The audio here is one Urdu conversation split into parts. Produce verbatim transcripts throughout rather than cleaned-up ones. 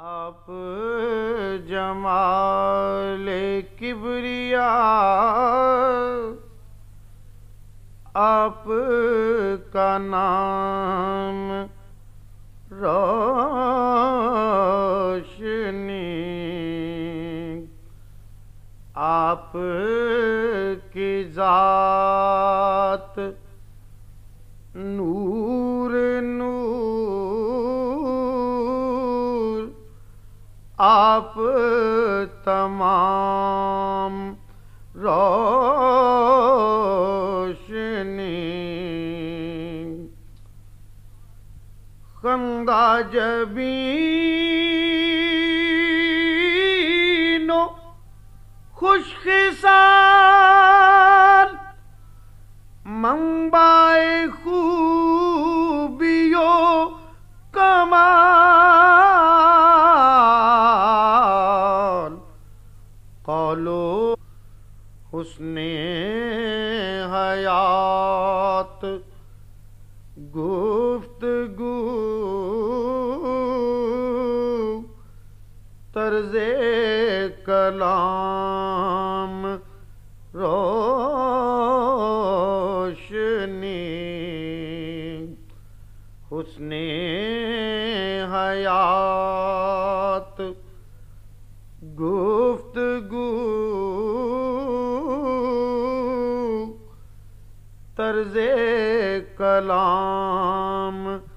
آپ جمال کبریا، آپ کا نام روشنی، آپ کی ذات نور نور، آپ تمام روشنی، خندہ جبین و خوش خصال، منبع خوبی و کمال، قالو حسن حیات، گفتگو طرز کلام روشنی، حسن حیات، گفتگو طرز کلام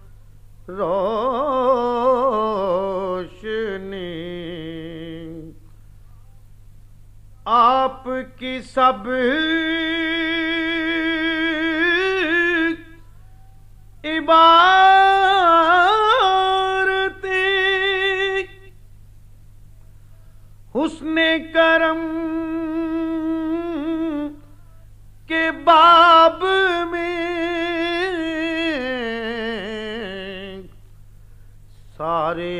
روشنی، آپ کی سب عبارتیں حسن کرم کے باب میں، سارے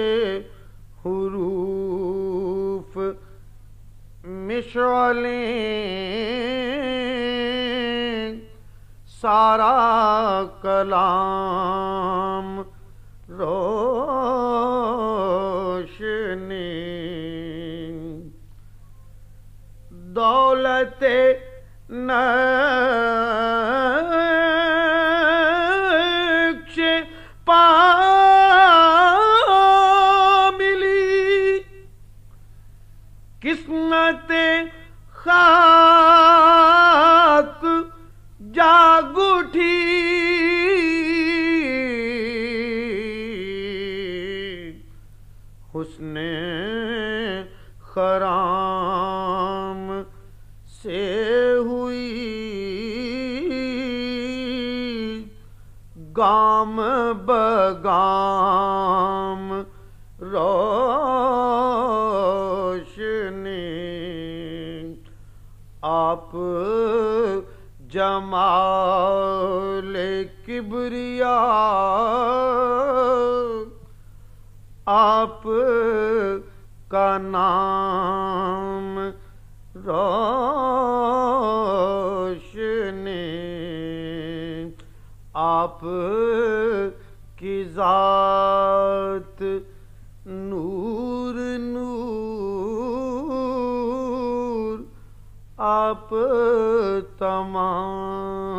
حروف مشعلیں، سارا کلام روشنی، دولت نقش پا ملی، قسمت خاک جاگ اٹھی، حسن خرام سے ہوئی گام بگام روشنی، آپ جمال کبریا، آپ کا نام روشنی، آپ کی ذات نور نور، آپ تمام